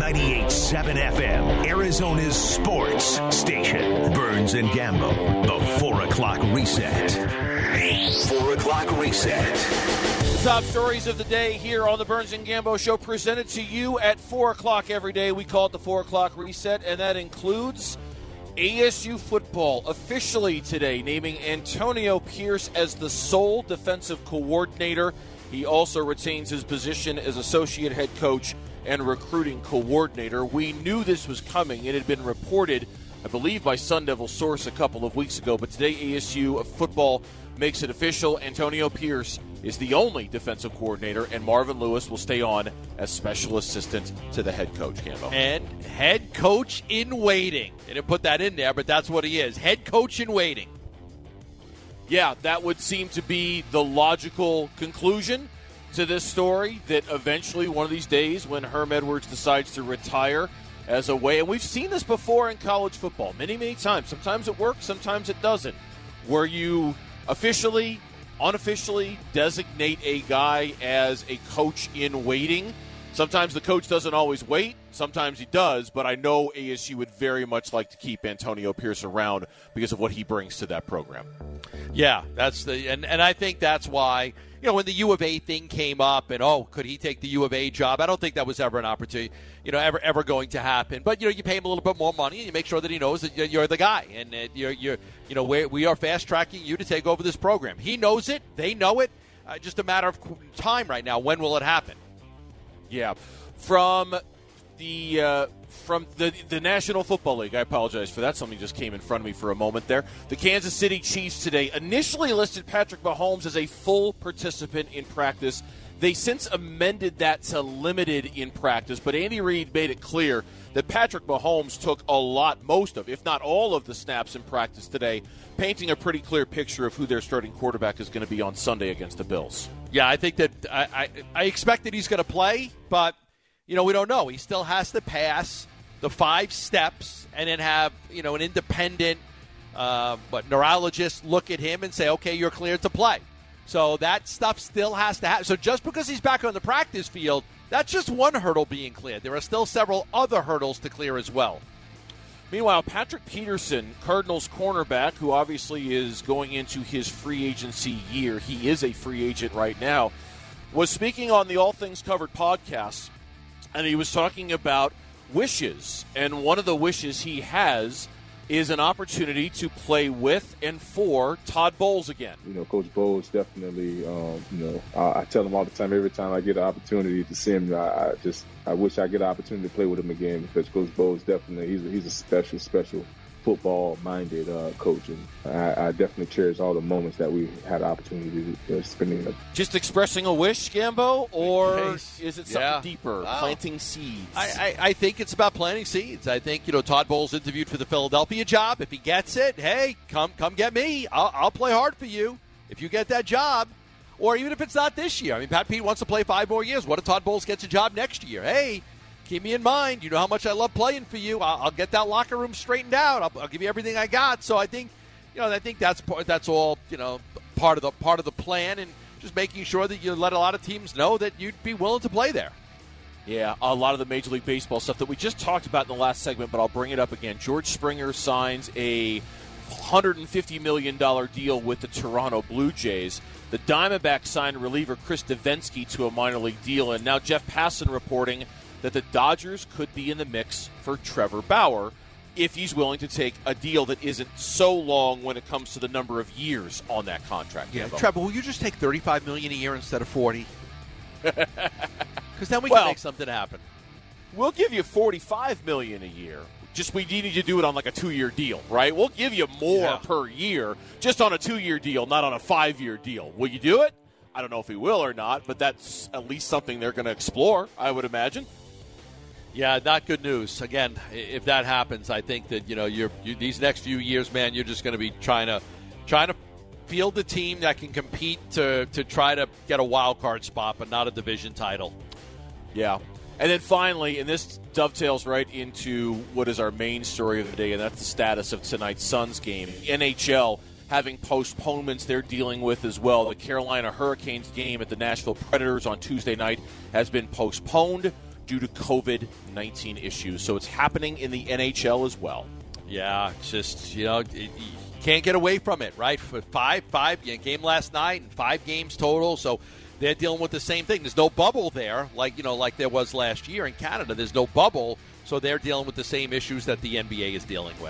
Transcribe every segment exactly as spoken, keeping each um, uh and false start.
ninety-eight point seven F M, Arizona's sports station. Burns and Gambo, the four o'clock reset. four o'clock reset. The top stories of the day here on the Burns and Gambo Show, presented to you at four o'clock every day. We call it the four o'clock reset, and that includes A S U football officially today naming Antonio Pierce as the sole defensive coordinator. He also retains his position as associate head coach and recruiting coordinator. We knew this was coming. It had been reported, I believe, by Sun Devil source a couple of weeks ago. But today, A S U football makes it official. Antonio Pierce is the only defensive coordinator, and Marvin Lewis will stay on as special assistant to the head coach, Gambo. And head coach in waiting. They didn't put that in there, but that's what he is. Head coach in waiting. Yeah, that would seem to be the logical conclusion to this story, that eventually one of these days when Herm Edwards decides to retire as a way, and we've seen this before in college football many, many times. Sometimes it works, sometimes it doesn't, where you officially, unofficially designate a guy as a coach in waiting. Sometimes the coach doesn't always wait. Sometimes he does, but I know A S U would very much like to keep Antonio Pierce around because of what he brings to that program. Yeah, that's the and, and I think that's why, you know, when the U of A thing came up and, oh, could he take the U of A job? I don't think that was ever an opportunity, you know, ever ever going to happen. But, you know, you pay him a little bit more money and you make sure that he knows that you're, you're the guy. And uh, you're, you're, you know, we're, we are fast-tracking you to take over this program. He knows it. They know it. Uh, just a matter of time right now. When will it happen? Yeah. From the uh, from the the National Football League, I apologize for that. Something just came in front of me for a moment there. The Kansas City Chiefs today initially listed Patrick Mahomes as a full participant in practice. They since amended that to limited in practice, but Andy Reid made it clear that Patrick Mahomes took a lot, most of, if not all of the snaps in practice today, painting a pretty clear picture of who their starting quarterback is going to be on Sunday against the Bills. Yeah, I think that I, I, I expect that he's going to play, but, you know, we don't know. He still has to pass the five steps and then have, you know, an independent uh, but neurologist look at him and say, okay, you're cleared to play. So that stuff still has to happen. So just because he's back on the practice field, that's just one hurdle being cleared. There are still several other hurdles to clear as well. Meanwhile, Patrick Peterson, Cardinals cornerback, who obviously is going into his free agency year, he is a free agent right now, was speaking on the All Things Covered podcast, and he was talking about wishes. And one of the wishes he has is an opportunity to play with and for Todd Bowles again. You know, Coach Bowles definitely, um, you know, I, I tell him all the time, every time I get an opportunity to see him, I, I just, I wish I get an opportunity to play with him again, because Coach Bowles definitely, he's a, he's a special, special football-minded uh, coach, and I, I definitely cherish all the moments that we had the opportunity to uh, spend in. Just expressing a wish, Gambo, or is it something yeah. deeper, wow. planting seeds? I, I, I think it's about planting seeds. I think, you know, Todd Bowles interviewed for the Philadelphia job. If he gets it, hey, come come get me. I'll, I'll play hard for you if you get that job. Or even if it's not this year. I mean, Pat Pete wants to play five more years. What if Todd Bowles gets a job next year? Hey, keep me in mind. You know how much I love playing for you. I'll, I'll get that locker room straightened out. I'll, I'll give you everything I got. So I think, you know, I think that's that's all, you know, part of the part of the plan, and just making sure that you let a lot of teams know that you'd be willing to play there. Yeah, a lot of the Major League Baseball stuff that we just talked about in the last segment, but I'll bring it up again. George Springer signs a one hundred fifty million dollars deal with the Toronto Blue Jays. The Diamondbacks signed reliever Chris Davinsky to a minor league deal, and now Jeff Passan reporting that the Dodgers could be in the mix for Trevor Bauer if he's willing to take a deal that isn't so long when it comes to the number of years on that contract. Yeah, Gambo. Trevor, will you just take thirty-five million dollars a year instead of forty? Because then we well, can make something happen. We'll give you forty-five million dollars a year. Just we need to do it on like a two-year deal, right? We'll give you more yeah. per year, just on a two-year deal, not on a five-year deal. Will you do it? I don't know if he will or not, but that's at least something they're going to explore, I would imagine. Yeah, not good news. Again, if that happens, I think that, you know, you're you, these next few years, man, you're just going to be trying to trying to field a team that can compete to to try to get a wild card spot, but not a division title. Yeah. And then finally, and this dovetails right into what is our main story of the day, and that's the status of tonight's Suns game. N H L having postponements they're dealing with as well. The Carolina Hurricanes game at the Nashville Predators on Tuesday night has been postponed. due to covid nineteen issues. So it's happening in the N H L as well. Yeah, it's just, you know, it, you can't get away from it, right? For five, five you know, game last night and five games total, so they're dealing with the same thing. There's no bubble there, like you know, like there was last year in Canada. There's no bubble, so they're dealing with the same issues that the N B A is dealing with.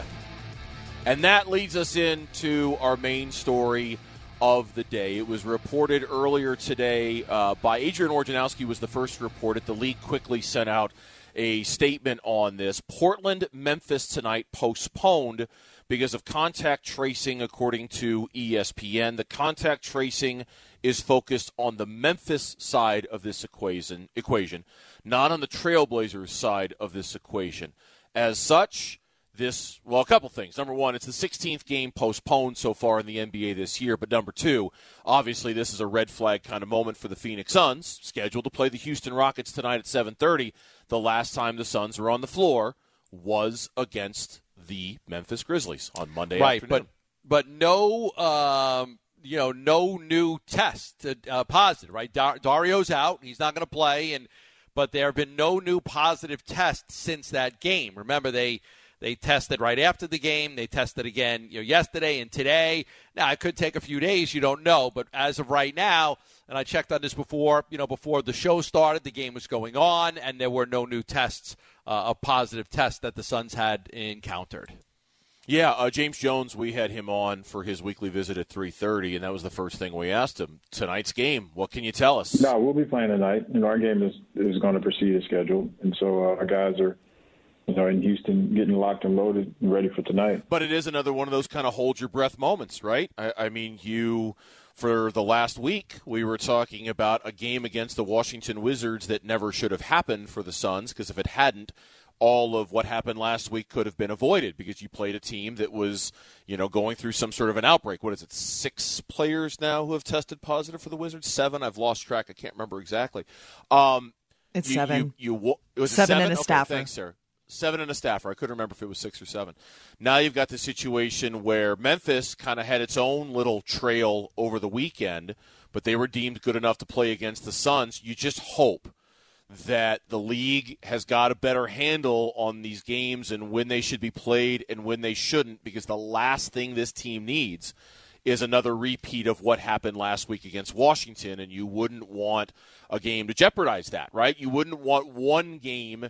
And that leads us into our main story of the day. It was reported earlier today uh, by Adrian Wojnarowski was the first to report it. The league quickly sent out a statement on this. Portland, Memphis tonight postponed because of contact tracing, according to E S P N. The contact tracing is focused on the Memphis side of this equation, equation, not on the Trailblazers side of this equation. As such, this, well, a couple things. Number one, it's the sixteenth game postponed so far in the N B A this year. But number two, obviously this is a red flag kind of moment for the Phoenix Suns, scheduled to play the Houston Rockets tonight at seven thirty. The last time the Suns were on the floor was against the Memphis Grizzlies on Monday right, afternoon. But, but no, um, you know, no new test uh, positive, right? Dar- Dario's out. He's not going to play. and But there have been no new positive tests since that game. Remember, they – They tested right after the game. They tested again, you know, yesterday and today. Now, it could take a few days. You don't know. But as of right now, and I checked on this before, you know, before the show started, the game was going on, and there were no new tests, uh, of positive tests that the Suns had encountered. Yeah, uh, James Jones, we had him on for his weekly visit at three thirty, and that was the first thing we asked him. Tonight's game, what can you tell us? No, we'll be playing tonight. You know, our game is, is going to proceed as scheduled, and so uh, our guys are, you know, in Houston, getting locked and loaded and ready for tonight. But it is another one of those kind of hold-your-breath moments, right? I, I mean, you, for the last week, we were talking about a game against the Washington Wizards that never should have happened for the Suns, because if it hadn't, all of what happened last week could have been avoided, because you played a team that was, you know, going through some sort of an outbreak. What is it, six players now who have tested positive for the Wizards? Seven? I've lost track. I can't remember exactly. Um, it's you, seven. You, you, it was seven, seven and a okay, staffer. Thanks, Sarah. Seven and a staffer. I couldn't remember if it was six or seven. Now you've got the situation where Memphis kind of had its own little trail over the weekend, but they were deemed good enough to play against the Suns. You just hope that the league has got a better handle on these games and when they should be played and when they shouldn't, because the last thing this team needs is another repeat of what happened last week against Washington, and you wouldn't want a game to jeopardize that, right? You wouldn't want one game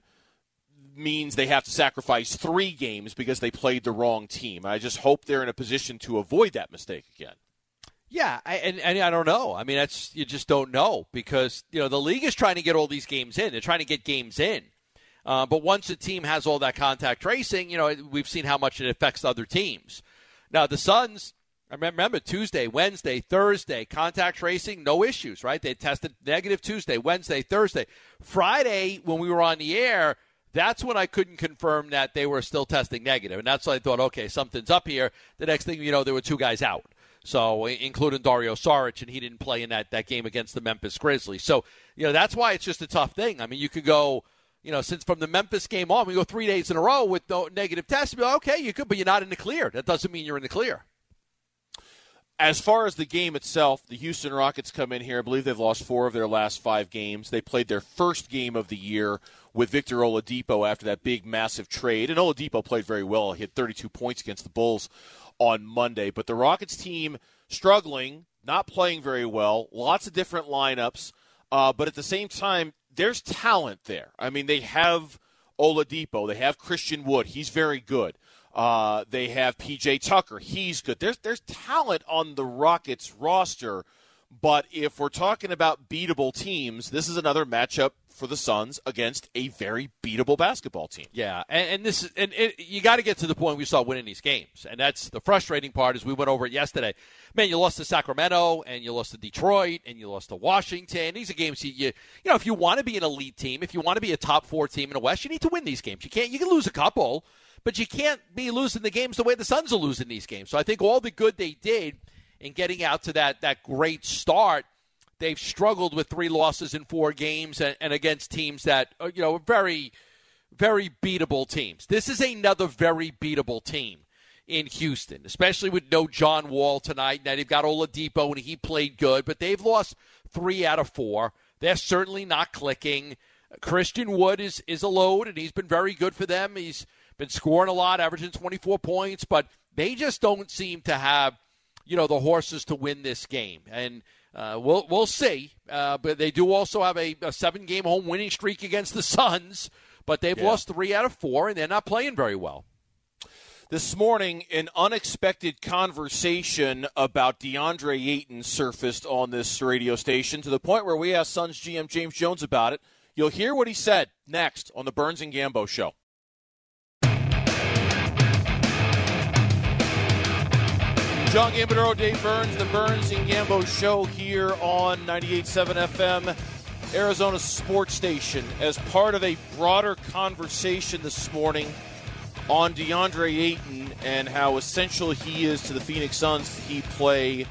means they have to sacrifice three games because they played the wrong team. I just hope they're in a position to avoid that mistake again. Yeah, I, and, and I don't know. I mean, that's you just don't know, because you know the league is trying to get all these games in. They're trying to get games in. Uh, but once a team has all that contact tracing, you know, we've seen how much it affects other teams. Now, the Suns, I remember Tuesday, Wednesday, Thursday, contact tracing, no issues, right? They tested negative Tuesday, Wednesday, Thursday. Friday, when we were on the air, that's when I couldn't confirm that they were still testing negative. And that's when I thought, okay, something's up here. The next thing you know, there were two guys out. So, including Dario Saric, and he didn't play in that, that game against the Memphis Grizzlies. So, you know, that's why it's just a tough thing. I mean, you could go, you know, since from the Memphis game on, we go three days in a row with no negative tests. You'd be like, okay, you could, but you're not in the clear. That doesn't mean you're in the clear. As far as the game itself, the Houston Rockets come in here. I believe they've lost four of their last five games. They played their first game of the year with Victor Oladipo after that big, massive trade. And Oladipo played very well. He had thirty-two points against the Bulls on Monday. But the Rockets team struggling, not playing very well, lots of different lineups. Uh, but at the same time, there's talent there. I mean, they have Oladipo. They have Christian Wood. He's very good. Uh, they have P J Tucker. He's good. There's there's talent on the Rockets roster, but if we're talking about beatable teams, this is another matchup for the Suns against a very beatable basketball team. Yeah, and, and this is and it, you got to get to the point we start winning these games, and that's the frustrating part. As we went over it yesterday, man, you lost to Sacramento, and you lost to Detroit, and you lost to Washington. These are games you you, you know if you want to be an elite team, if you want to be a top four team in the West, you need to win these games. You can't you can lose a couple. But you can't be losing the games the way the Suns are losing these games. So I think all the good they did in getting out to that, that great start, they've struggled with three losses in four games and, and against teams that are, you know, are very, very beatable teams. This is another very beatable team in Houston, especially with no John Wall tonight. Now they've got Oladipo, and he played good, but they've lost three out of four. They're certainly not clicking. Christian Wood is, is a load, and he's been very good for them. He's been scoring a lot, averaging twenty-four points, but they just don't seem to have, you know, the horses to win this game. And uh, we'll we'll see. Uh, but they do also have a, a seven-game home winning streak against the Suns, but they've yeah. lost three out of four, and they're not playing very well. This morning, an unexpected conversation about DeAndre Ayton surfaced on this radio station to the point where we asked Suns G M James Jones about it. You'll hear what he said next on the Burns and Gambo Show. John Gambadoro, Dave Burns, the Burns and Gambo Show here on ninety-eight point seven F M, Arizona Sports Station, as part of a broader conversation this morning on DeAndre Ayton and how essential he is to the Phoenix Suns. He play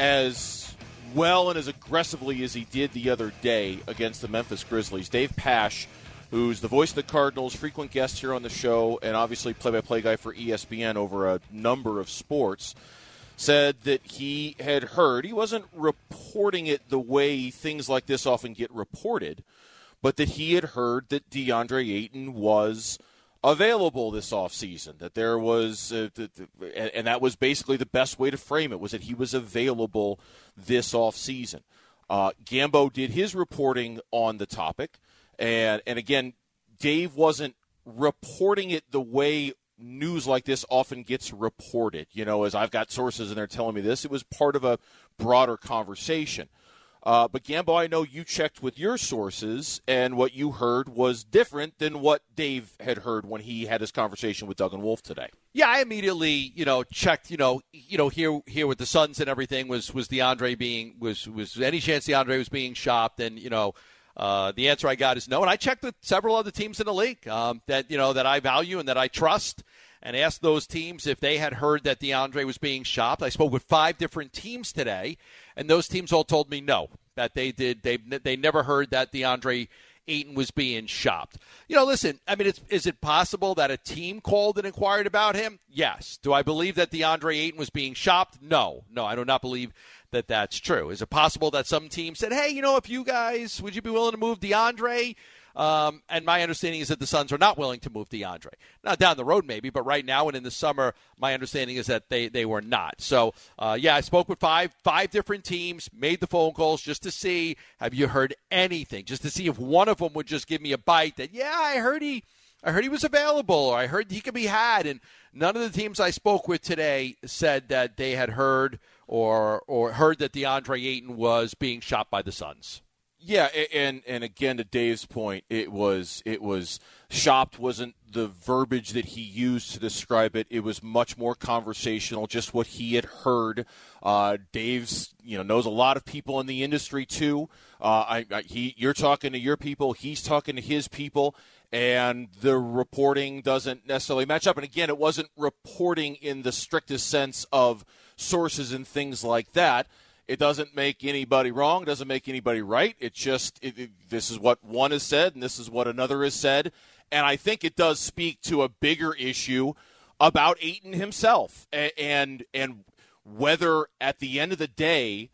as well and as aggressively as he did the other day against the Memphis Grizzlies. Dave Pasch, who's the voice of the Cardinals, frequent guest here on the show, and obviously play-by-play guy for E S P N over a number of sports, said that he had heard, he wasn't reporting it the way things like this often get reported, but that he had heard that DeAndre Ayton was available this offseason, that there was, uh, th- th- and that was basically the best way to frame it, was that he was available this offseason. Uh, Gambo did his reporting on the topic, and and again, Dave wasn't reporting it the way news like this often gets reported. You know, as I've got sources and they're telling me this, it was part of a broader conversation. Uh, but, Gambo, I know you checked with your sources, and what you heard was different than what Dave had heard when he had his conversation with Doug and Wolf today. Yeah, I immediately, you know, checked, you know, you know, here here with the Suns and everything, was was DeAndre being, was was any chance DeAndre was being shopped? And, you know, uh, the answer I got is no. And I checked with several other teams in the league um, that, you know, that I value and that I trust, and asked those teams if they had heard that DeAndre was being shopped. I spoke with five different teams today, and those teams all told me no, that they did. They they never heard that DeAndre Ayton was being shopped. You know, listen, I mean, it's, is it possible that a team called and inquired about him? Yes. Do I believe that DeAndre Ayton was being shopped? No. No, I do not believe that that's true. Is it possible that some team said, hey, you know, if you guys, would you be willing to move DeAndre? Um, and my understanding is that the Suns are not willing to move DeAndre. Now, down the road maybe, but right now and in the summer, my understanding is that they, they were not. So, uh, yeah, I spoke with five five different teams, made the phone calls just to see, have you heard anything? Just to see if one of them would just give me a bite that, yeah, I heard he I heard he was available, or I heard he could be had. And none of the teams I spoke with today said that they had heard or or heard that DeAndre Ayton was being shopped by the Suns. Yeah, and and again, to Dave's point, it was it was shopped wasn't the verbiage that he used to describe it. It was much more conversational, just what he had heard. Uh, Dave's you know knows a lot of people in the industry too. Uh, I, I, he you're talking to your people, he's talking to his people, and the reporting doesn't necessarily match up. And again, it wasn't reporting in the strictest sense of sources and things like that. It doesn't make anybody wrong. It doesn't make anybody right. It just it, it, this is what one has said, and this is what another has said. And I think it does speak to a bigger issue about Ayton himself, and and, and whether at the end of the day,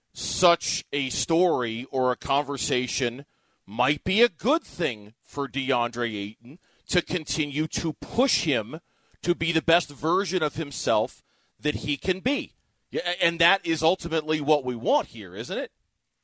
such a story or a conversation might be a good thing for DeAndre Ayton to continue to push him to be the best version of himself that he can be. Yeah, and that is ultimately what we want here, isn't it?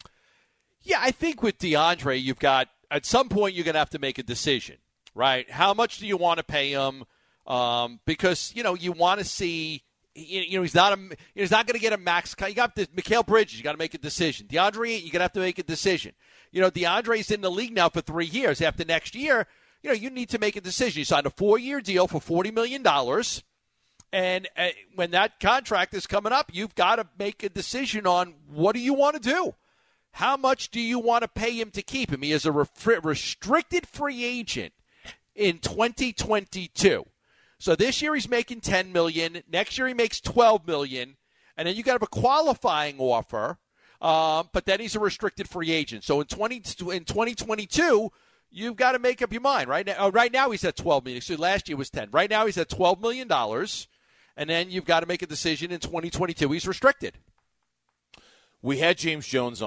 Yeah, I think with DeAndre, you've got, at some point, you're going to have to make a decision, right? How much do you want to pay him? Um, because, you know, you want to see, you know, he's not a, he's not going to get a max. You got the Mikal Bridges, you got to make a decision. DeAndre, you're going to have to make a decision. You know, DeAndre's in the league now for three years. After next year, you know, you need to make a decision. You signed a four-year deal for forty million dollars. And uh, when that contract is coming up, you've got to make a decision on what do you want to do? How much do you want to pay him to keep him? He is a re- restricted free agent in twenty twenty-two. So this year he's making ten million dollars. Next year he makes twelve million dollars. And then you got to have a qualifying offer. Um, but then he's a restricted free agent. So in twenty in twenty twenty-two, you've got to make up your mind. Right now, uh, right now he's at twelve million dollars. So last year was ten. Right now he's at twelve million dollars. And then you've got to make a decision in twenty twenty-two. He's restricted. We had James Jones on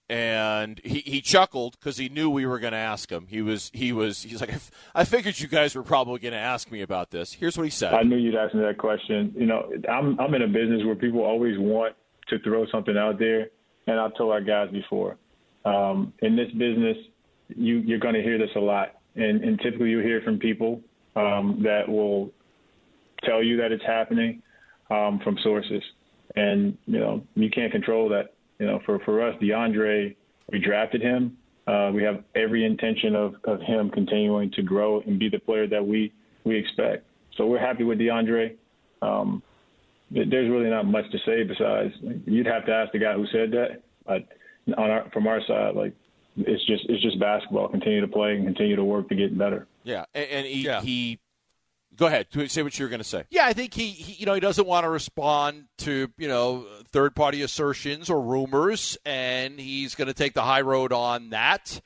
and he, he chuckled because he knew we were going to ask him. He was he was he's like, I, f- I figured you guys were probably going to ask me about this. Here's what he said. I knew you'd ask me that question. You know, I'm I'm in a business where people always want to throw something out there, and I've told our guys before. Um, in this business, you you're going to hear this a lot, and, and typically you hear from people um, that will tell you that it's happening um, from sources, and you know you can't control that. You know, for, for us, DeAndre, we drafted him. Uh, we have every intention of, of him continuing to grow and be the player that we, we expect. So we're happy with DeAndre. Um, there's really not much to say besides you'd have to ask the guy who said that. But on our, from our side, like it's just it's just basketball. Continue to play and continue to work to get better. Yeah, and, and he, Yeah. he go ahead. Say what you were going to say. Yeah, I think he, he, you know, he doesn't want to respond to, you know, third-party assertions or rumors, and he's going to take the high road on that.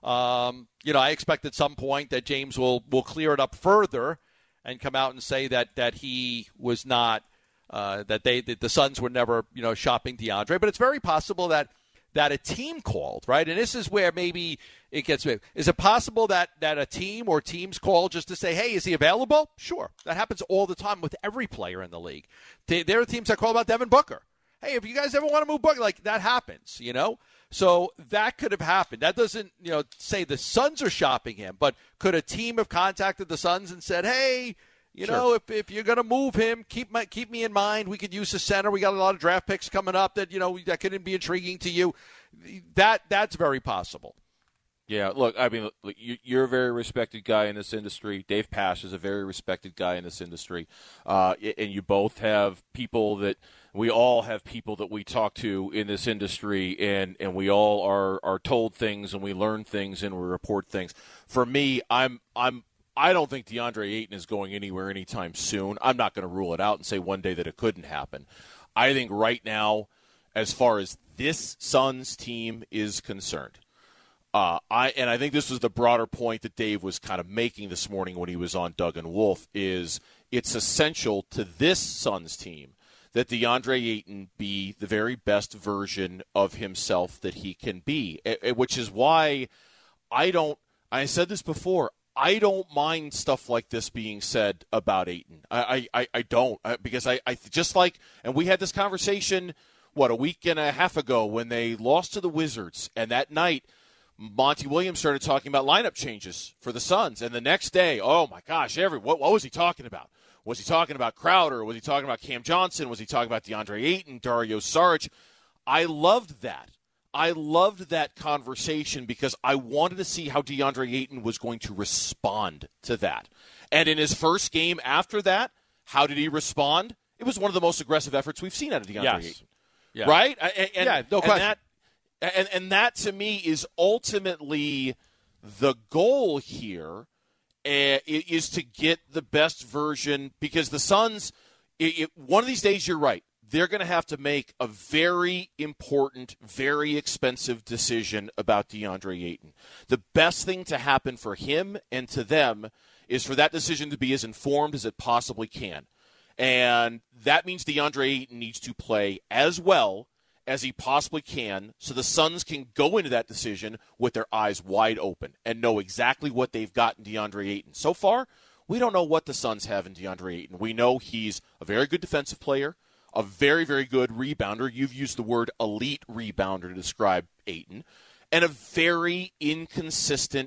Um, you know, I expect at some point that James will, will clear it up further and come out and say that, that he was not, uh, that they that the Suns were never, you know, shopping DeAndre. But it's very possible that that a team called, right? And this is where maybe it gets – is it possible that, that a team or teams call just to say, hey, is he available? Sure. That happens all the time with every player in the league. There are teams that call about Devin Booker. Hey, if you guys ever want to move Booker, like that happens, you know? So that could have happened. That doesn't, you know, say the Suns are shopping him, but could a team have contacted the Suns and said, hey, you Sure. know, if, if you're going to move him, keep my, keep me in mind. We could use a center. We got a lot of draft picks coming up that, you know, that could be intriguing to you. That That's very possible. Yeah, look, I mean, look, you, you're a very respected guy in this industry. Dave Pasch is a very respected guy in this industry. Uh, and you both have people that we all have people that we talk to in this industry, and, and we all are, are told things and we learn things and we report things. For me, I'm I'm I don't think DeAndre Ayton is going anywhere anytime soon. I'm not going to rule it out and say one day that it couldn't happen. I think right now, as far as this Suns team is concerned, uh, I and I think this was the broader point that Dave was kind of making this morning when he was on Doug and Wolf, is it's essential to this Suns team that DeAndre Ayton be the very best version of himself that he can be, which is why I don't – I said this before – I don't mind stuff like this being said about Ayton. I, I, I don't I, because I, I just like, and we had this conversation, what, a week and a half ago when they lost to the Wizards. And that night, Monty Williams started talking about lineup changes for the Suns. And the next day, oh my gosh, every what, what was he talking about? Was he talking about Crowder? Was he talking about Cam Johnson? Was he talking about DeAndre Ayton, Dario Saric? I loved that. I loved that conversation because I wanted to see how DeAndre Ayton was going to respond to that. And in his first game after that, how did he respond? It was one of the most aggressive efforts we've seen out of DeAndre Yes. Ayton. Yeah. Right? And, and, yeah, no and question. That, and, and that, to me, is ultimately the goal here, uh, is to get the best version, because the Suns, it, it, one of these days, you're right, they're going to have to make a very important, very expensive decision about DeAndre Ayton. The best thing to happen for him and to them is for that decision to be as informed as it possibly can. And that means DeAndre Ayton needs to play as well as he possibly can so the Suns can go into that decision with their eyes wide open and know exactly what they've got in DeAndre Ayton. So far, we don't know what the Suns have in DeAndre Ayton. We know he's a very good defensive player, a very, very good rebounder. You've used the word elite rebounder to describe Ayton. And a very inconsistent,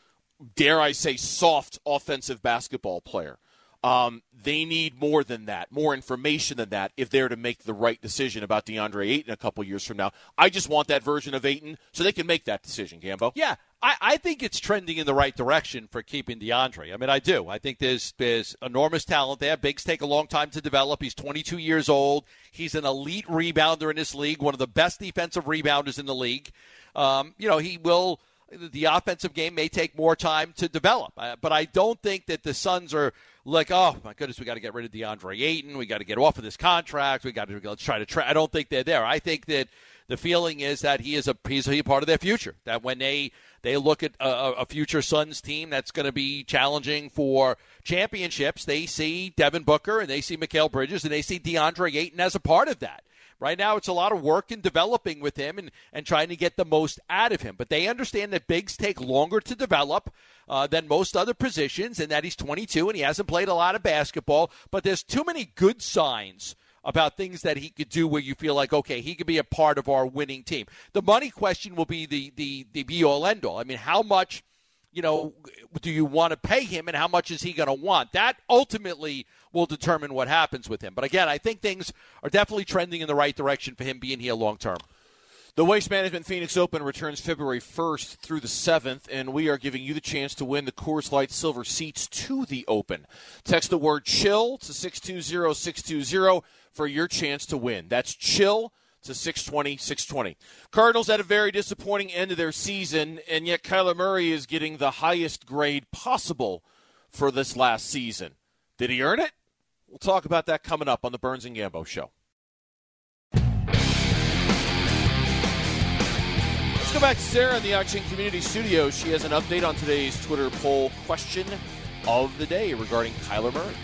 dare I say, soft offensive basketball player. Um, they need more than that, more information than that, if they're to make the right decision about DeAndre Ayton a couple years from now. I just want that version of Ayton so they can make that decision, Gambo. Yeah, I, I think it's trending in the right direction for keeping DeAndre. I mean, I do. I think there's there's enormous talent there. Bigs take a long time to develop. He's twenty-two years old. He's an elite rebounder in this league, one of the best defensive rebounders in the league. Um, you know, he will – the offensive game may take more time to develop. Uh, but I don't think that the Suns are like, oh, my goodness, we got to get rid of DeAndre Ayton. We got to get off of this contract. We got to let's try to try. I don't think they're there. I think that the feeling is that he is a he's a part of their future, that when they, they look at a, a future Suns team that's going to be challenging for championships, they see Devin Booker and they see Mikal Bridges and they see DeAndre Ayton as a part of that. Right now, it's a lot of work in developing with him and, and trying to get the most out of him. But they understand that bigs take longer to develop uh, than most other positions, and that he's twenty-two and he hasn't played a lot of basketball. But there's too many good signs about things that he could do where you feel like, okay, he could be a part of our winning team. The money question will be the the, the be-all, end-all. I mean, how much, you know, do you want to pay him and how much is he going to want? That ultimately will determine what happens with him. But again, I think things are definitely trending in the right direction for him being here long term. The Waste Management Phoenix Open returns February first through the seventh, and we are giving you the chance to win the Coors Light Silver seats to the Open. Text the word CHILL to six two zero six two zero for your chance to win. That's CHILL to six twenty, six twenty. Cardinals had a very disappointing end of their season, and yet Kyler Murray is getting the highest grade possible for this last season. Did he earn it? We'll talk about that coming up on the Burns and Gambo Show. Let's go back to Sarah in the Action Community Studio. She has an update on today's Twitter poll question of the day regarding Kyler Murray.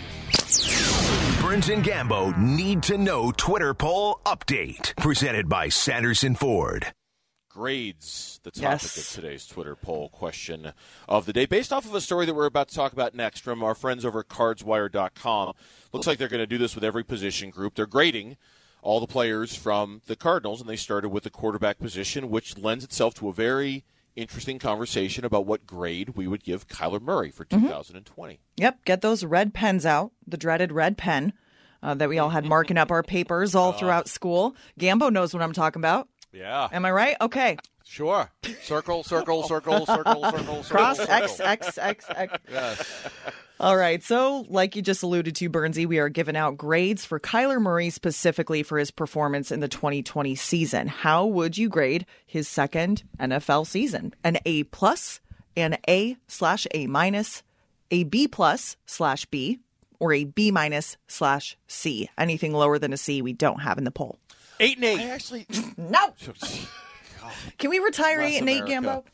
Burns and Gambo need to know Twitter poll update. Presented by Sanderson Ford. Grades, the topic Yes. of today's Twitter poll question of the day, based off of a story that we're about to talk about next from our friends over at cards wire dot com. Looks like they're going to do this with every position group. They're grading all the players from the Cardinals, and they started with the quarterback position, which lends itself to a very interesting conversation about what grade we would give Kyler Murray for two thousand twenty. Yep, get those red pens out, the dreaded red pen uh, that we all had marking up our papers all throughout school. Gambo knows what I'm talking about. Yeah. Am I right? Okay. Sure. Circle, circle, circle, circle, circle, Cross circle, X, circle. X, X, X. Yes. All right. So, like you just alluded to, Burnsy, we are giving out grades for Kyler Murray specifically for his performance in the twenty twenty season. How would you grade his second N F L season? An A plus, an A slash A minus, a B plus slash B, or a B minus slash C? Anything lower than a C we don't have in the poll. Eight and eight. I actually... No. Can we retire Bless eight and eight, America.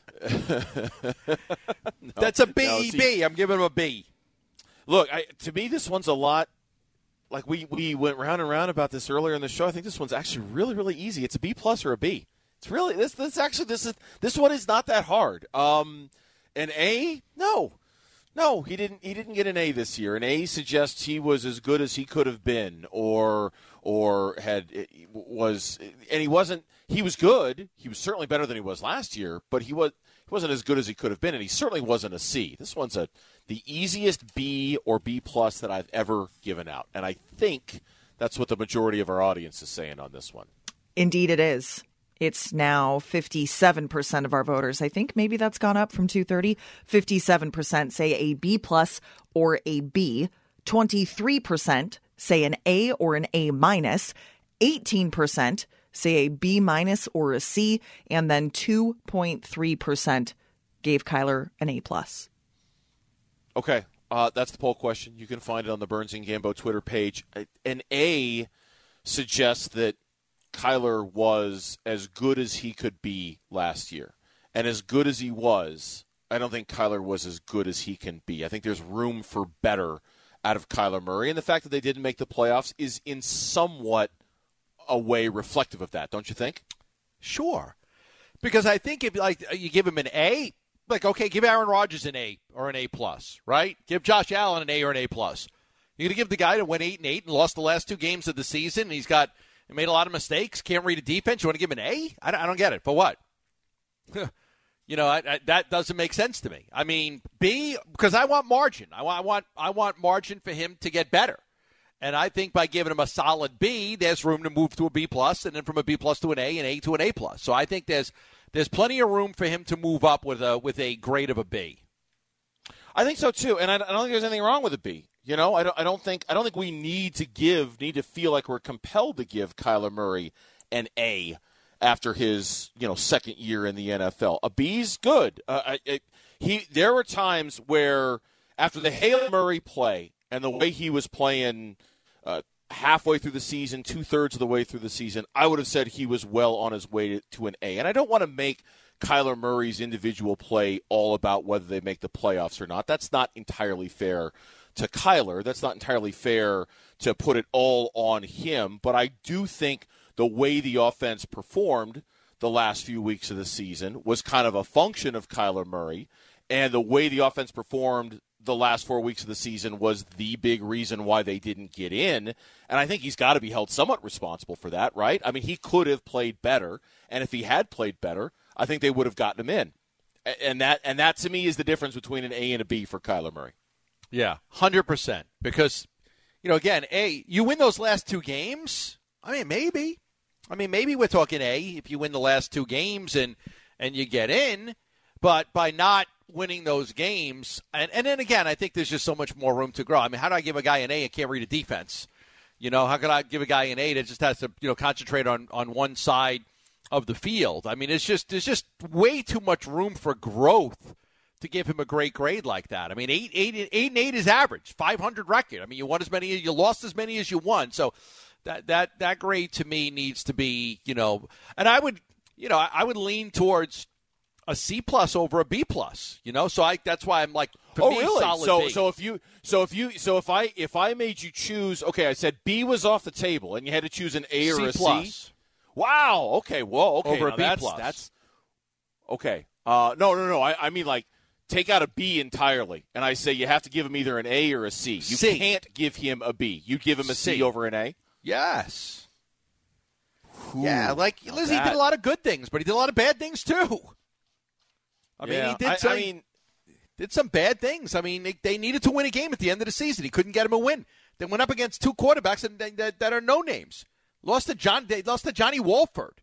Gambo? no, That's a B. no, see- B. I'm giving him a B. Look, I, to me, this one's a lot. Like we, we went round and round about this earlier in the show. I think this one's actually really, really easy. It's a B plus or a B. It's really this. This actually this is this one is not that hard. Um, an A? No, no. He didn't. He didn't get an A this year. An A suggests he was as good as he could have been, or or had was, and he wasn't. He was good. He was certainly better than he was last year, but he was he wasn't as good as he could have been, and he certainly wasn't a C. This one's a the easiest B or B plus that I've ever given out, and I think that's what the majority of our audience is saying on this one. Indeed, it is. It's now fifty-seven percent of our voters. I think maybe that's gone up from two thirty. fifty-seven percent say a B plus or a B. twenty-three percent say an A or an A minus. eighteen percent say a B minus or a C. And then two point three percent gave Kyler an A plus. Okay, uh, that's the poll question. You can find it on the Burns and Gambo Twitter page. An A suggests that Kyler was as good as he could be last year. And as good as he was, I don't think Kyler was as good as he can be. I think there's room for better out of Kyler Murray. And the fact that they didn't make the playoffs is in somewhat a way reflective of that, don't you think? Sure. Because I think if like you give him an A, like, okay, give Aaron Rodgers an A or an A plus, right? Give Josh Allen an A or an A plus. You're going to give the guy that went eight and eight and lost the last two games of the season, and he's got made a lot of mistakes, can't read a defense. You want to give him an A? I don't, I don't get it. For what? You know, I, I, that doesn't make sense to me. I mean, B, because I want margin. I want, I want, I want margin for him to get better. And I think by giving him a solid B, there's room to move to a B plus, and then from a B plus to an A, and A to an A plus. So I think there's there's plenty of room for him to move up with a with a grade of a B. I think so too, and I, I don't think there's anything wrong with a B. You know, I don't. I don't think. I don't think we need to give. Need to feel like we're compelled to give Kyler Murray an A after his you know second year in the N F L. A B's good. Uh, I, I, he. There were times where after the Hail Murray play and the way he was playing uh, halfway through the season, two thirds of the way through the season, I would have said he was well on his way to, to an A. And I don't want to make Kyler Murray's individual play all about whether they make the playoffs or not. That's not entirely fair to Kyler. That's not entirely fair to put it all on him, but I do think the way the offense performed the last few weeks of the season was kind of a function of Kyler Murray, and the way the offense performed the last four weeks of the season was the big reason why they didn't get in, and I think he's got to be held somewhat responsible for that, right? I mean, he could have played better, and if he had played better, I think they would have gotten him in. And that, and that to me, is the difference between an A and a B for Kyler Murray. Yeah, one hundred percent. Because, you know, again, A, you win those last two games, I mean, maybe. I mean, maybe we're talking A if you win the last two games and, and you get in, but by not winning those games, and, and then again, I think there's just so much more room to grow. I mean, how do I give a guy an A and can't read a defense? You know, how could I give a guy an A that just has to, you know, concentrate on, on one side of the field? I mean, it's just there's just way too much room for growth to give him a great grade like that. I mean, eight, eight, eight and eight is average, five hundred record. I mean, you won as many, you lost as many as you won. So that that that grade to me needs to be, you know, and I would, you know, I, I would lean towards a C plus over a B plus. You know, so I that's why I'm like, for oh me, really? solid So B. so if you so if you so if I if I made you choose, okay, I said B was off the table, and you had to choose an A or C a plus. C. Wow. Okay. Whoa. Okay. Over a now B that's, plus. That's okay. Uh, no, no, no. I, I mean, like, take out a B entirely, and I say you have to give him either an A or a C. You C. can't give him a B. You give him a C, C. over an A. Yes. Ooh, yeah, like listen, he did a lot of good things, but he did a lot of bad things too. I mean, yeah, he did. I, Some, I mean, did some bad things. I mean, they, they needed to win a game at the end of the season. He couldn't get him a win. They went up against two quarterbacks that, that, that are no names. Lost to John. They lost to Johnny Wolford.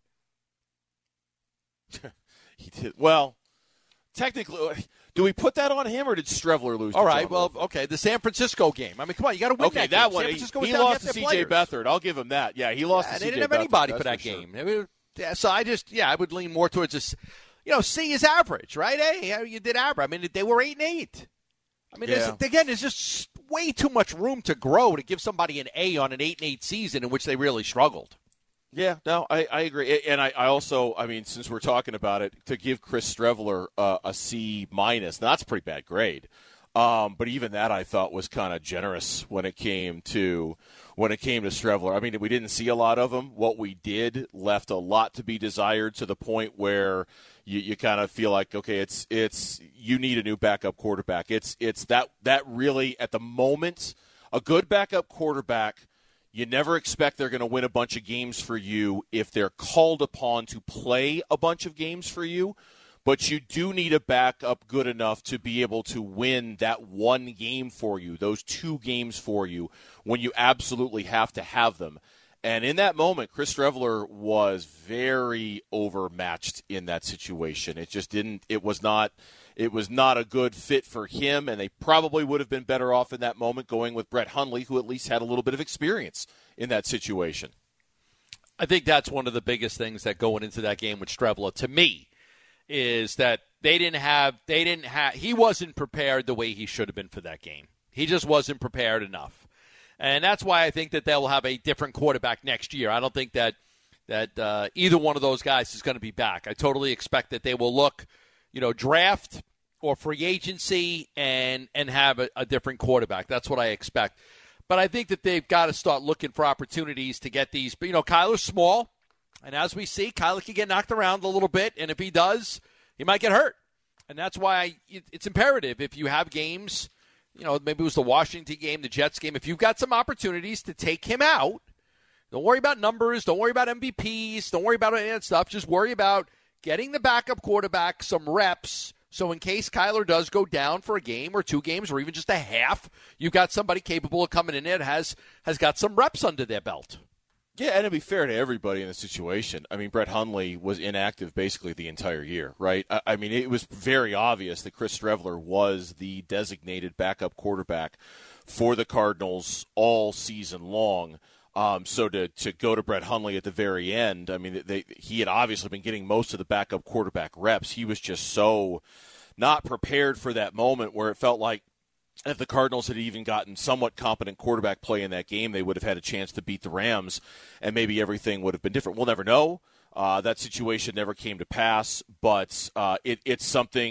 he did well. Technically, do we put that on him, or did Strevler lose? All to right. John well, Wolford? okay. The San Francisco game. I mean, come on. You got to win okay, that, that game. one. San Francisco he was down lost to half C their J players. Beathard. I'll give him that. Yeah, he lost Yeah, to they C J didn't have Beathard, anybody for that's that sure. game. I mean, yeah, so I just, yeah, I would lean more towards this. You know, C is average, right? Hey, you did average. I mean, they were eight and eight. I mean, Yeah. there's, again, there's just way too much room to grow to give somebody an A on an eight and eight season in which they really struggled. Yeah, no, I, I agree. And I, I also, I mean, since we're talking about it, to give Chris Strevler uh, a C minus, now that's a pretty bad grade. Um, but even that I thought was kind of generous when it came to when it came to Strevler. I mean, we didn't see a lot of him. What we did left a lot to be desired, to the point where you, you kind of feel like, okay, it's it's you need a new backup quarterback. It's it's that that really at the moment, a good backup quarterback. You never expect they're going to win a bunch of games for you if they're called upon to play a bunch of games for you. But you do need a backup good enough to be able to win that one game for you, those two games for you, when you absolutely have to have them. And in that moment, Chris Strevler was very overmatched in that situation. It just didn't – it was not – It was not a good fit for him, and they probably would have been better off in that moment going with Brett Hundley, who at least had a little bit of experience in that situation. I think that's one of the biggest things that going into that game with Strevler, to me, is that they didn't have – they didn't have – he wasn't prepared the way he should have been for that game. He just wasn't prepared enough. And that's why I think that they'll have a different quarterback next year. I don't think that, that uh, either one of those guys is going to be back. I totally expect that they will look, you know, draft – or free agency and and have a, a different quarterback. That's what I expect. But I think that they've got to start looking for opportunities to get these. But, you know, Kyler's small, and as we see, Kyler can get knocked around a little bit, and if he does, he might get hurt. And that's why I, it, it's imperative if you have games, you know, maybe it was the Washington game, the Jets game, if you've got some opportunities to take him out, don't worry about numbers, don't worry about M V Ps, don't worry about any of that stuff. Just worry about getting the backup quarterback some reps. So in case Kyler does go down for a game or two games or even just a half, you've got somebody capable of coming in there that has, has got some reps under their belt. Yeah, and to be fair to everybody in the situation, I mean, Brett Hundley was inactive basically the entire year, right? I, I mean, it was very obvious that Chris Strevler was the designated backup quarterback for the Cardinals all season long. Um, so to, to go to Brett Hundley at the very end, I mean, they, he had obviously been getting most of the backup quarterback reps. He was just so not prepared for that moment where it felt like if the Cardinals had even gotten somewhat competent quarterback play in that game, they would have had a chance to beat the Rams, and maybe everything would have been different. We'll never know. Uh, that situation never came to pass, but uh, it, it's something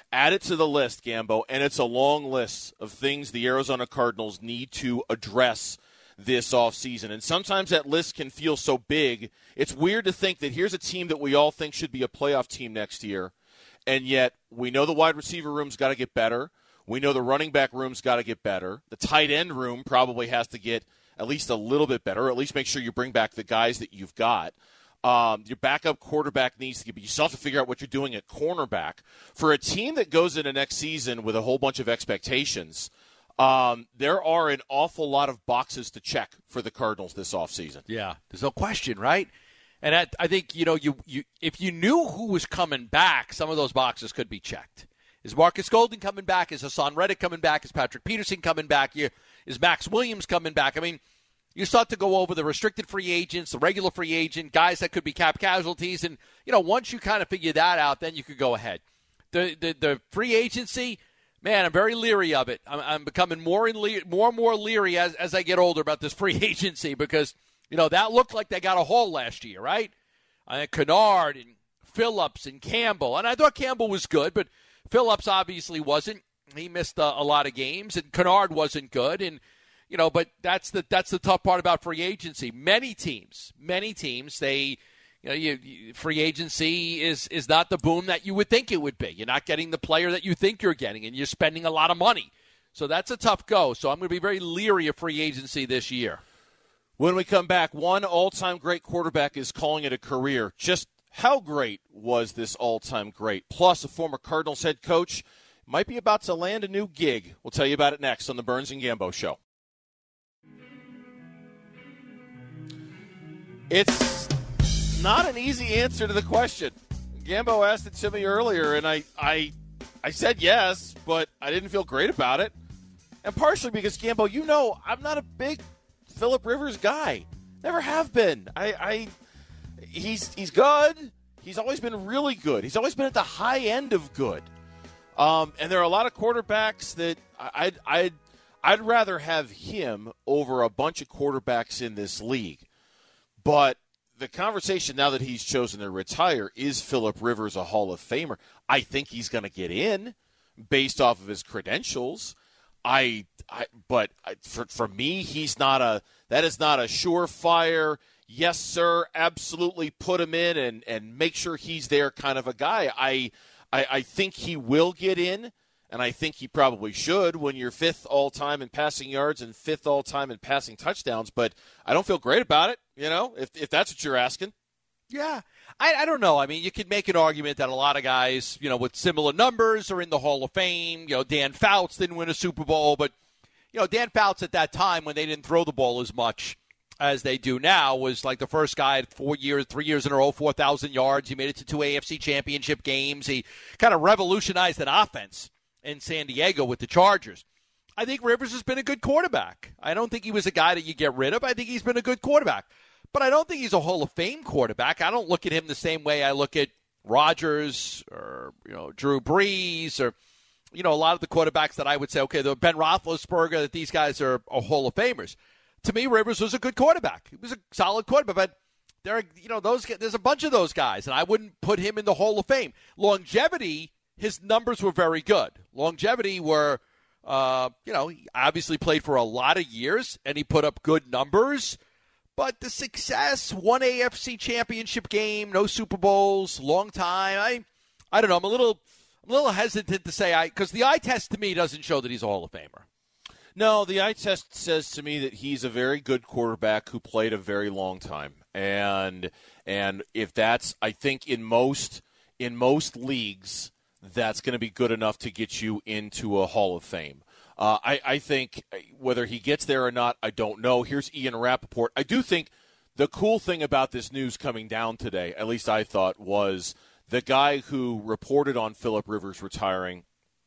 Add it to the list, Gambo, and it's a long list of things the Arizona Cardinals need to address this offseason. And sometimes that list can feel so big, it's weird to think that here's a team that we all think should be a playoff team next year, and yet we know the wide receiver room's got to get better. We know the running back room's got to get better. The tight end room probably has to get at least a little bit better, or at least make sure you bring back the guys that you've got. Um, your backup quarterback needs to get, but you still have to figure out what you're doing at cornerback. For a team that goes into next season with a whole bunch of expectations, um, there are an awful lot of boxes to check for the Cardinals this offseason. Yeah, there's no question, right? And I, I think, you know, you, you if you knew who was coming back, some of those boxes could be checked. Is Marcus Golden coming back? Is Hassan Reddick coming back? Is Patrick Peterson coming back? Is Max Williams coming back? I mean, you start to go over the restricted free agents, the regular free agent, guys that could be cap casualties. And, you know, once you kind of figure that out, then you could go ahead. The the, the free agency, man, I'm very leery of it. I'm, I'm becoming more and le- more and more leery as, as I get older about this free agency because, you know, that looked like they got a haul last year, right? I think Kennard and Phillips and Campbell. And I thought Campbell was good, but Phillips obviously wasn't. He missed a, a lot of games, and Kennard wasn't good. And, you know, but that's the that's the tough part about free agency. Many teams, many teams, they, you know, you, you, free agency is is not the boom that you would think it would be. You're not getting the player that you think you're getting, and you're spending a lot of money. So that's a tough go. So I'm going to be very leery of free agency this year. When we come back, one all-time great quarterback is calling it a career. Just how great was this all-time great? Plus, a former Cardinals head coach might be about to land a new gig. We'll tell you about it next on the Burns and Gambo Show. It's not an easy answer to the question. Gambo asked it to me earlier, and I, I, I said yes, but I didn't feel great about it. And partially because, Gambo, you know I'm not a big Phillip Rivers guy. Never have been. I, I he's he's good. He's always been really good. He's always been at the high end of good. Um, and there are a lot of quarterbacks that I'd, I'd, I'd rather have him over a bunch of quarterbacks in this league. But the conversation now that he's chosen to retire, is Phillip Rivers a Hall of Famer? I think he's going to get in based off of his credentials. I, I but for for me, he's not a that is not a surefire, yes sir, absolutely put him in and, and make sure he's there kind of a guy. I, I I think he will get in, and I think he probably should when you're fifth all time in passing yards and fifth all time in passing touchdowns. But I don't feel great about it. You know, if if that's what you're asking. Yeah, I, I don't know. I mean, you could make an argument that a lot of guys, you know, with similar numbers are in the Hall of Fame. You know, Dan Fouts didn't win a Super Bowl, but, you know, Dan Fouts at that time when they didn't throw the ball as much as they do now was like the first guy at four years, three years in a row, four thousand yards. He made it to two A F C championship games. He kind of revolutionized an offense in San Diego with the Chargers. I think Rivers has been a good quarterback. I don't think he was a guy that you get rid of. I think he's been a good quarterback. But I don't think he's a Hall of Fame quarterback. I don't look at him the same way I look at Rodgers or, you know, Drew Brees or, you know, a lot of the quarterbacks that I would say, okay, the Ben Roethlisberger, that these guys are, are Hall of Famers. To me, Rivers was a good quarterback. He was a solid quarterback, but there are, you know, those there's a bunch of those guys, and I wouldn't put him in the Hall of Fame. Longevity, his numbers were very good. Longevity were, uh, you know, he obviously played for a lot of years, and he put up good numbers. But the success, one A F C championship game, no Super Bowls, long time. I, I don't know. I'm a little, I'm a little hesitant to say I, because the eye test to me doesn't show that he's a Hall of Famer. No, the eye test says to me that he's a very good quarterback who played a very long time, and and if that's, I think in most in most leagues, that's going to be good enough to get you into a Hall of Fame. Uh, I, I think whether he gets there or not, I don't know. Here's Ian Rappaport. I do think the cool thing about this news coming down today, at least I thought, was the guy who reported on Phillip Rivers retiring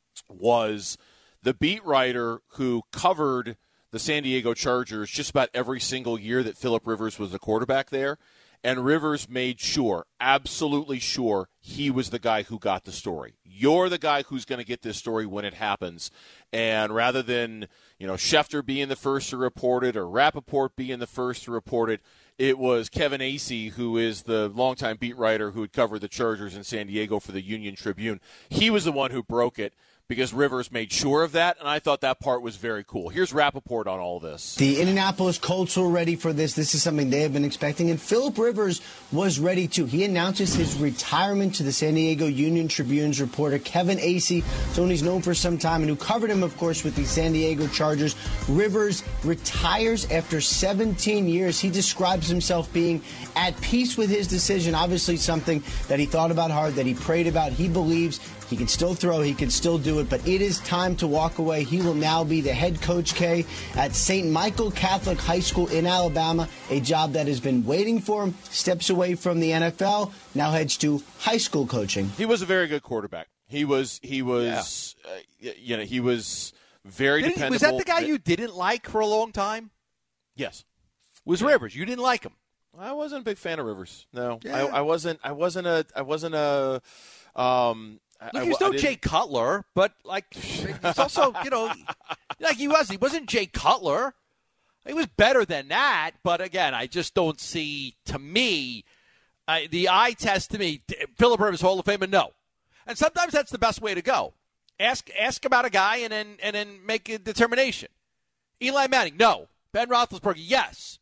was the beat writer who covered the San Diego Chargers just about every single year that Phillip Rivers was the quarterback there. And Rivers made sure, absolutely sure, he was the guy who got the story. You're the guy who's going to get this story when it happens. And rather than, you know, Schefter being the first to report it or Rappaport being the first to report it, it was Kevin Acee, who is the longtime beat writer who had covered the Chargers in San Diego for the Union Tribune. He was the one who broke it, because Rivers made sure of that, and I thought that part was very cool. Here's Rappaport on all this. The Indianapolis Colts were ready for this. This is something they have been expecting, and Philip Rivers was ready too. He announces his retirement to the San Diego Union Tribune's reporter Kevin Acee, someone he's known for some time and who covered him, of course, with the San Diego Chargers. Rivers retires after seventeen years. He describes himself being at peace with his decision, obviously something that he thought about hard, that he prayed about. He believes he can still throw, he can still do it, but it is time to walk away. He will now be the head coach, K, at Saint Michael Catholic High School in Alabama, a job that has been waiting for him. Steps away from the N F L, now heads to high school coaching. He was a very good quarterback. He was, he was, yeah. uh, you know, he was very didn't, dependable. Was that the guy you didn't like for a long time? Yes. Was yeah. Rivers? You didn't like him? I wasn't a big fan of Rivers. No, yeah. I, I wasn't. I wasn't a. I wasn't a. Um, Look, he's no Jay Cutler, but like he's also, you know, like he was. He wasn't Jay Cutler. He was better than that. But again, I just don't see. To me, uh, the eye test to me, Philip Rivers Hall of Famer, no. And sometimes that's the best way to go. Ask ask about a guy and then and then make a determination. Eli Manning, no. Ben Roethlisberger, yes.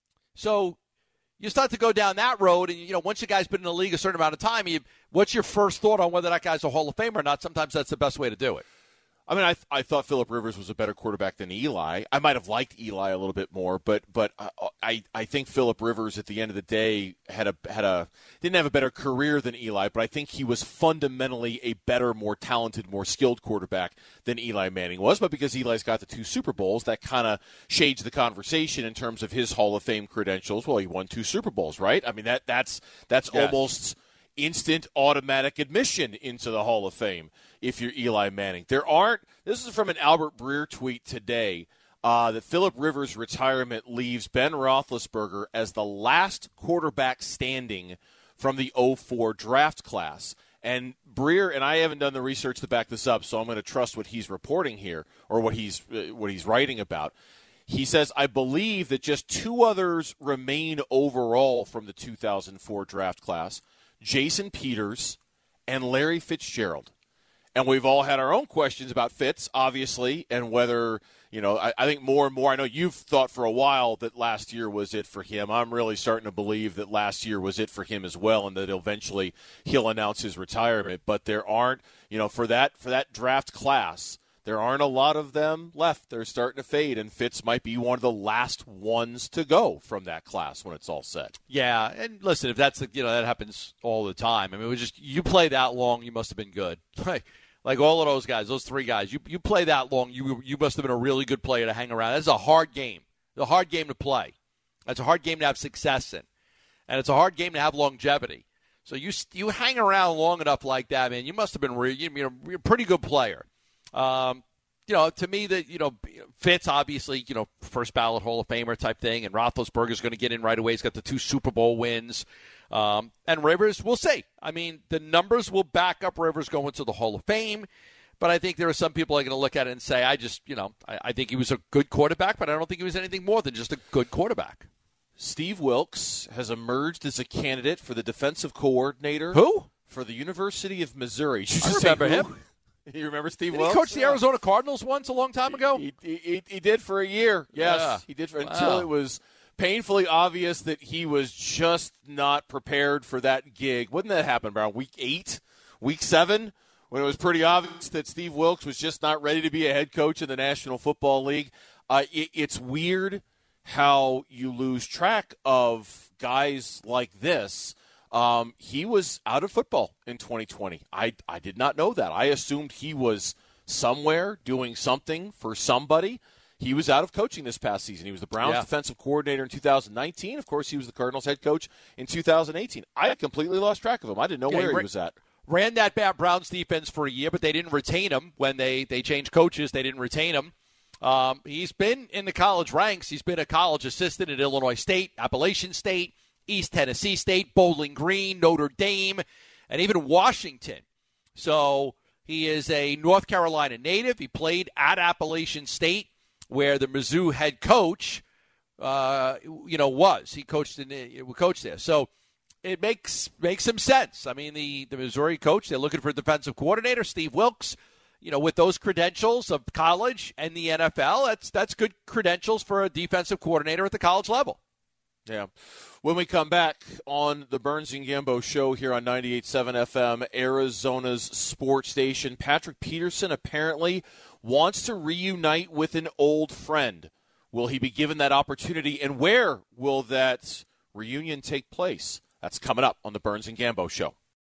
So you start to go down that road, and, you know, once a guy's been in the league a certain amount of time, you, what's your first thought on whether that guy's a Hall of Famer or not? Sometimes that's the best way to do it. I mean, I I thought Philip Rivers was a better quarterback than Eli. I might have liked Eli a little bit more, but but I I think Philip Rivers at the end of the day had a had a didn't have a better career than Eli, but I think he was fundamentally a better, more talented, more skilled quarterback than Eli Manning was. But because Eli's got the two Super Bowls, that kind of shades the conversation in terms of his Hall of Fame credentials. Well, he won two Super Bowls, right? I mean that that's that's yes. almost instant automatic admission into the Hall of Fame if you're Eli Manning. There aren't, this is from an Albert Breer tweet today, uh, that Philip Rivers' retirement leaves Ben Roethlisberger as the last quarterback standing from the oh four draft class. And Breer, and I haven't done the research to back this up, so I'm going to trust what he's reporting here, or what he's uh, what he's writing about. He says, I believe that just two others remain overall from the two thousand four draft class, Jason Peters and Larry Fitzgerald. And we've all had our own questions about Fitz, obviously, and whether, you know, I, I think more and more, I know you've thought for a while that last year was it for him. I'm really starting to believe that last year was it for him as well, and that eventually he'll announce his retirement. But there aren't, you know, for that for that draft class, there aren't a lot of them left. They're starting to fade, and Fitz might be one of the last ones to go from that class when it's all set. Yeah, and listen, if that's the, you know, that happens all the time. I mean, it was just, you play that long, you must have been good. Like, like all of those guys, those three guys, you you play that long, you you must have been a really good player to hang around. That's a hard game. It's a hard game to play. That's a hard game to have success in, and it's a hard game to have longevity. So you you hang around long enough like that, man. You must have been re- you know, you're a pretty good player. Um, you know, to me, that, you know, Fitz, obviously, you know, first ballot Hall of Famer type thing, and Roethlisberger's going to get in right away. He's got the two Super Bowl wins. Um, and Rivers, we'll see. I mean, the numbers will back up Rivers going to the Hall of Fame, but I think there are some people that are going to look at it and say, I just, you know, I, I think he was a good quarterback, but I don't think he was anything more than just a good quarterback. Steve Wilks has emerged as a candidate for the defensive coordinator. Who? For the University of Missouri. Did you I remember him. You remember Steve Did Wilks? he coach the Arizona Cardinals once a long time ago? He, he, he, he did for a year, yes. Yeah. He did for, wow. until it was painfully obvious that he was just not prepared for that gig. Wouldn't that happen around week eight, week seven, when it was pretty obvious that Steve Wilks was just not ready to be a head coach in the National Football League? Uh, it, it's weird how you lose track of guys like this. Um, he was out of football in twenty twenty. I, I did not know that. I assumed he was somewhere doing something for somebody. He was out of coaching this past season. He was the Browns yeah. defensive coordinator in two thousand nineteen. Of course, he was the Cardinals head coach in two thousand eighteen. I completely lost track of him. I didn't know yeah, where he, he ra- was at. Ran that bad Browns defense for a year, but they didn't retain him when they, they changed coaches. They didn't retain him. Um, he's been in the college ranks. He's been a college assistant at Illinois State, Appalachian State, East Tennessee State, Bowling Green, Notre Dame, and even Washington. So he is a North Carolina native. He played at Appalachian State, where the Mizzou head coach, uh, you know, was. He coached in the, coached there. So it makes makes some sense. I mean, the, the Missouri coach, they're looking for a defensive coordinator, Steve Wilkes. You know, with those credentials of college and the N F L, that's that's good credentials for a defensive coordinator at the college level. Yeah. When we come back on the Burns and Gambo show here on ninety-eight point seven F M, Arizona's sports station, Patrick Peterson apparently wants to reunite with an old friend. Will he be given that opportunity, and where will that reunion take place? That's coming up on the Burns and Gambo show.